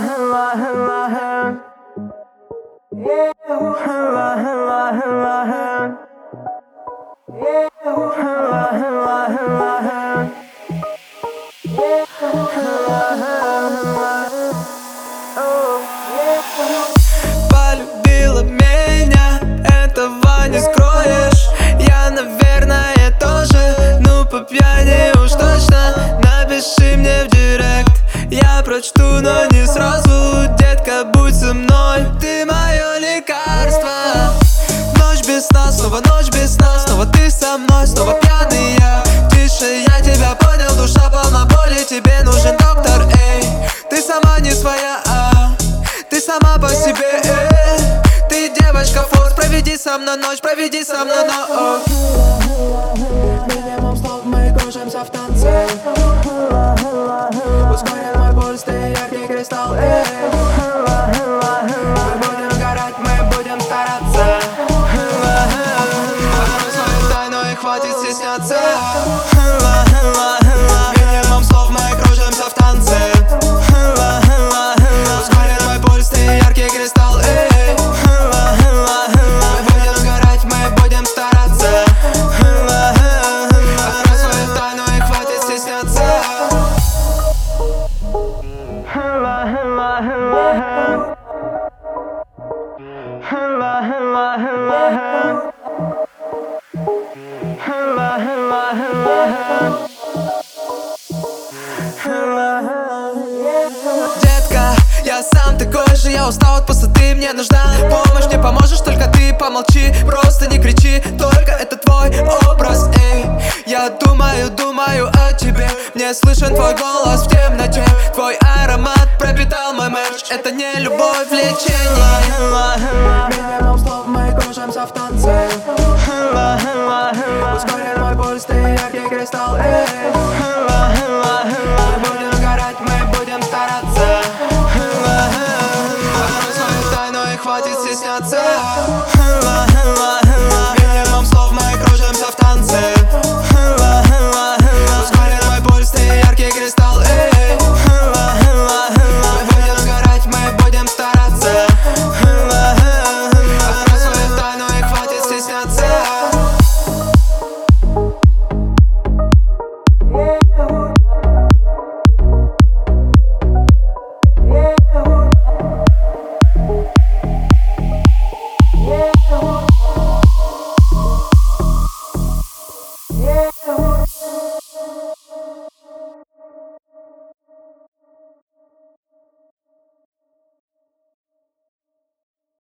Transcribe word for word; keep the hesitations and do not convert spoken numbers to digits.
Полюбила меня, этого не скроешь. Я, наверное, тоже, ну по пьяни уж точно. Напиши мне в директ, я прочту, но не сразу. Детка, будь со мной, ты мое лекарство. Ночь без сна, снова ночь без сна. Снова ты со мной, снова пьяный я. Тише, я тебя понял, душа полна боли. Тебе нужен доктор, эй. Ты сама не своя, а ты сама по себе, эй. Ты девочка форс, проведи со мной ночь, проведи со мной ночь. Минимум слов, мы кружимся в танце. Ускорен мой пульс, ты яркий кристалл, эй. Мы будем горать, мы будем стараться. Открой свою тайну и хватит стесняться. Минимум слов, мы кружимся в танце. Ускорен мой пульс, ты яркий кристалл, эй. Мы будем сгорать, мы будем стараться. Открой свою тайну и хватит стесняться. Детка, я сам такой же, я устал от пустоты, мне нужна помощь. Не поможешь, только ты помолчи, просто не кричи, только это твой образ, эй. Я думаю, думаю о тебе, мне слышен твой голос в темноте. Твой аромат пропитал мой мерч, это не любовь, влечение.